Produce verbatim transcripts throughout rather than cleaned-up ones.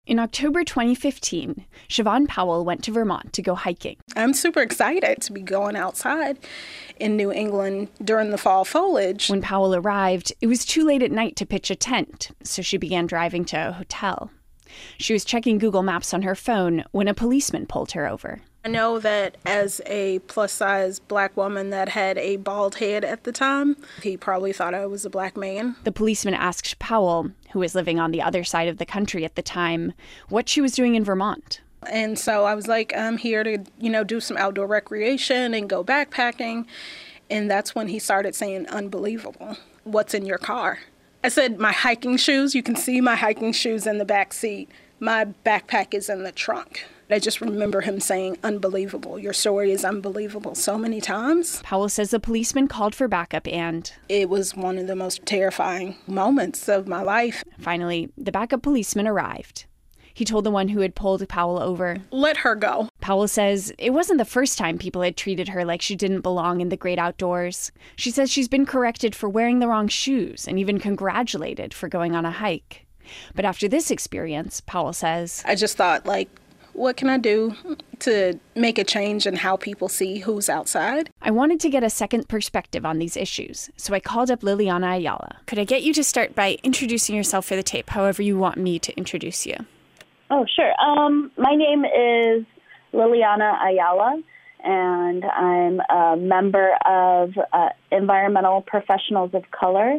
In October twenty fifteen, Siobhan Powell went to Vermont to go hiking. I'm super excited to be going outside in New England during the fall foliage. When Powell arrived, it was too late at night to pitch a tent, so she began driving to a hotel. She was checking Google Maps on her phone when a policeman pulled her over. I know that as a plus-size black woman that had a bald head at the time, he probably thought I was a black man. The policeman asked Powell, who was living on the other side of the country at the time, what she was doing in Vermont. And so I was like, I'm here to, you know, do some outdoor recreation and go backpacking. And that's when he started saying, unbelievable. What's in your car? I said, my hiking shoes. You can see my hiking shoes in the back seat. My backpack is in the trunk. I just remember him saying, unbelievable. Your story is unbelievable so many times. Powell says the policeman called for backup and... It was one of the most terrifying moments of my life. Finally, the backup policeman arrived. He told the one who had pulled Powell over, let her go. Powell says it wasn't the first time people had treated her like she didn't belong in the great outdoors. She says she's been corrected for wearing the wrong shoes and even congratulated for going on a hike. But after this experience, Powell says, I just thought, like, what can I do to make a change in how people see who's outside? I wanted to get a second perspective on these issues, so I called up Liliana Ayala. Could I get you to start by introducing yourself for the tape, however you want me to introduce you? Oh, sure. Um, my name is Liliana Ayala, and I'm a member of uh, Environmental Professionals of Color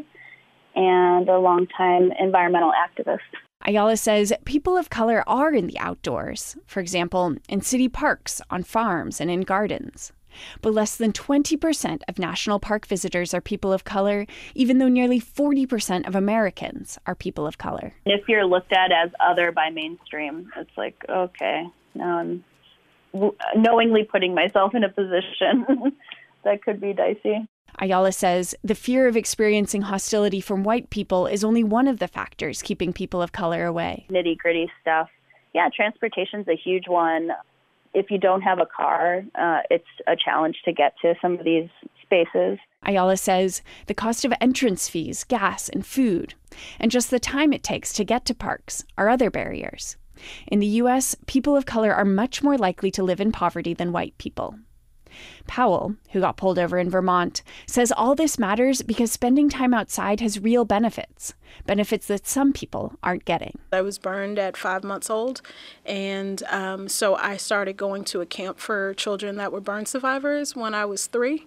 and a longtime environmental activist. Ayala says people of color are in the outdoors, for example, in city parks, on farms, and in gardens. But less than twenty percent of national park visitors are people of color, even though nearly forty percent of Americans are people of color. If you're looked at as other by mainstream, it's like, okay, now I'm w- knowingly putting myself in a position that could be dicey. Ayala says the fear of experiencing hostility from white people is only one of the factors keeping people of color away. Nitty-gritty stuff. Yeah, transportation's a huge one. If you don't have a car, uh, it's a challenge to get to some of these spaces. Ayala says the cost of entrance fees, gas, and food, and just the time it takes to get to parks are other barriers. In the U S, people of color are much more likely to live in poverty than white people. Powell, who got pulled over in Vermont, says all this matters because spending time outside has real benefits, benefits that some people aren't getting. I was burned at five months old, and um, so I started going to a camp for children that were burn survivors when I was three.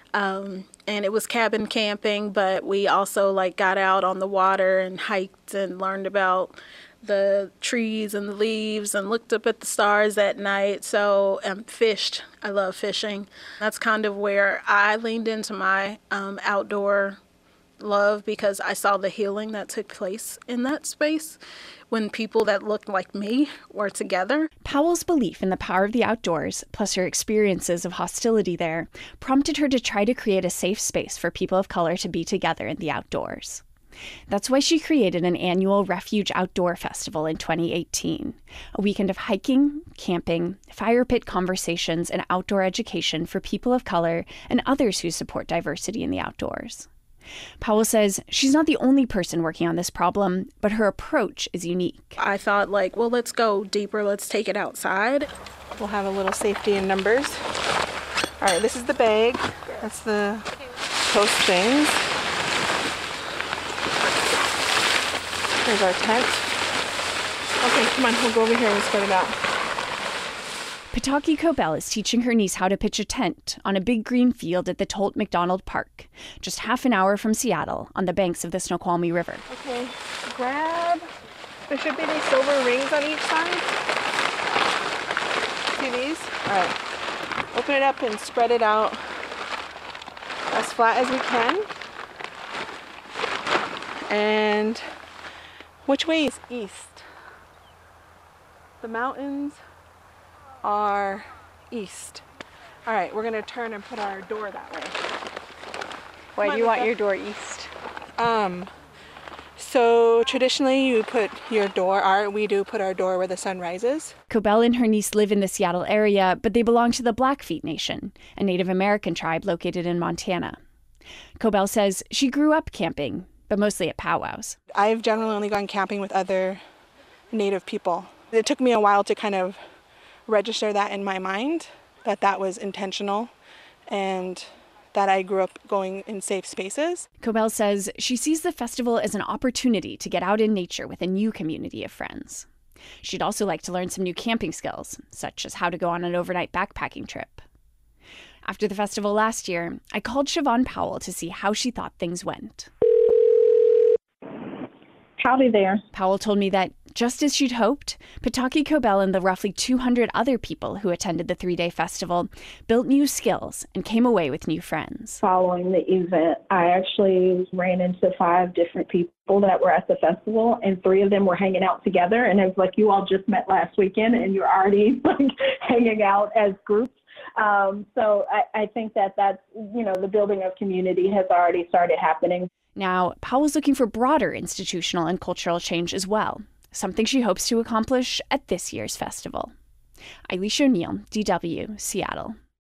Um, and it was cabin camping, but we also like got out on the water and hiked and learned about the trees and the leaves and looked up at the stars at night. So um, fished. I love fishing. That's kind of where I leaned into my um, outdoor love because I saw the healing that took place in that space when people that looked like me were together. Powell's belief in the power of the outdoors, plus her experiences of hostility there, prompted her to try to create a safe space for people of color to be together in the outdoors. That's why she created an annual Refuge Outdoor Festival in twenty eighteen, a weekend of hiking, camping, fire pit conversations, and outdoor education for people of color and others who support diversity in the outdoors. Powell says she's not the only person working on this problem, but her approach is unique. I thought, like, well, let's go deeper. Let's take it outside. We'll have a little safety in numbers. All right, this is the bag. That's the post things. Here's our tent. Okay, come on, we'll go over here and spread it out. Pataki Cobell is teaching her niece how to pitch a tent on a big green field at the Tolt McDonald Park, just half an hour from Seattle on the banks of the Snoqualmie River. Okay, grab. There should be these silver rings on each side. See these? All right. Open it up and spread it out as flat as we can. And which way is east? The mountains are east. All right, we're gonna turn and put our door that way. Why do you want your door east? Um, so traditionally you put your door, our, we do put our door where the sun rises. Cobell and her niece live in the Seattle area, but they belong to the Blackfeet Nation, a Native American tribe located in Montana. Cobell says she grew up camping, but mostly at powwows. I've generally only gone camping with other Native people. It took me a while to kind of register that in my mind, that that was intentional and that I grew up going in safe spaces. Cobell says she sees the festival as an opportunity to get out in nature with a new community of friends. She'd also like to learn some new camping skills, such as how to go on an overnight backpacking trip. After the festival last year, I called Siobhan Powell to see how she thought things went. Howdy there. Powell told me that, just as she'd hoped, Pataki Cobell and the roughly two hundred other people who attended the three-day festival built new skills and came away with new friends. Following the event, I actually ran into five different people that were at the festival, and three of them were hanging out together. And it was like, you all just met last weekend, and you're already like hanging out as groups. Um, so I, I think that that's, you know, the building of community has already started happening. Now, Powell's looking for broader institutional and cultural change as well, something she hopes to accomplish at this year's festival. Elisha O'Neill, D W, Seattle.